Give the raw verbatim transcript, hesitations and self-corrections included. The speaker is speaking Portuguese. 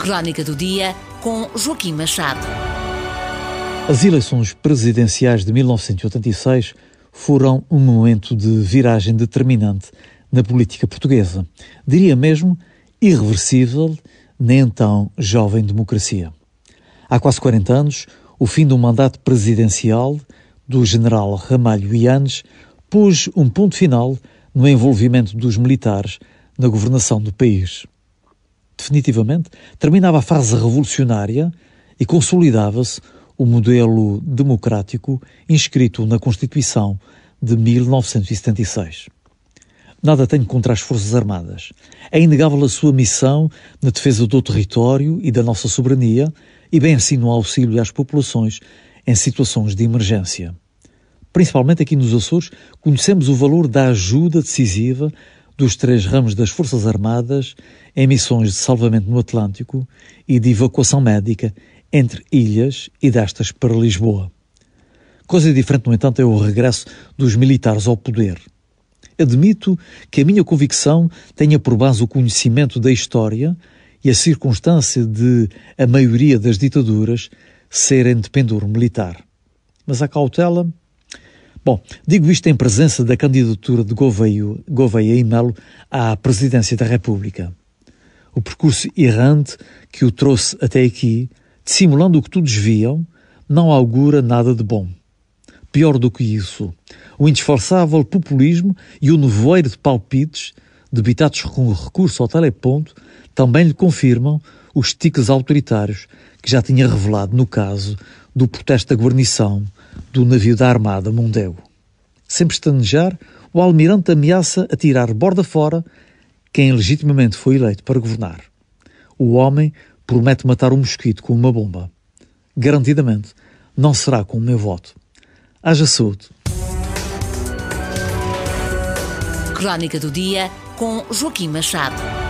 Crónica do Dia, com Joaquim Machado. As eleições presidenciais de mil novecentos e oitenta e seis foram um momento de viragem determinante na política portuguesa. Diria mesmo irreversível na então jovem democracia. Há quase quarenta anos, o fim do mandato presidencial do general Ramalho Yanes pôs um ponto final no envolvimento dos militares na governação do país. Definitivamente, terminava a fase revolucionária e consolidava-se o modelo democrático inscrito na Constituição de mil novecentos e setenta e seis. Nada tenho contra as Forças Armadas. É inegável a sua missão na defesa do território e da nossa soberania e bem assim no auxílio às populações em situações de emergência. Principalmente aqui nos Açores, conhecemos o valor da ajuda decisiva dos três ramos das Forças Armadas em missões de salvamento no Atlântico e de evacuação médica entre ilhas e destas para Lisboa. Coisa diferente, no entanto, é o regresso dos militares ao poder. Admito que a minha convicção tenha por base o conhecimento da história e a circunstância de a maioria das ditaduras serem de pendor militar. Mas a cautela... Bom, digo isto em presença da candidatura de Gouveia, Gouveia e Melo à presidência da República. O percurso errante que o trouxe até aqui, dissimulando o que todos viam, não augura nada de bom. Pior do que isso, o indisfarçável populismo e o nevoeiro de palpites, debitados com recurso ao teleponto, também lhe confirmam os tiques autoritários que já tinha revelado no caso do protesto da guarnição do navio da Armada Mondego. Sem pestanejar, o almirante ameaça atirar borda fora quem legitimamente foi eleito para governar. O homem promete matar um mosquito com uma bomba. Garantidamente, não será com o meu voto. Haja saúde. Crónica do Dia, com Joaquim Machado.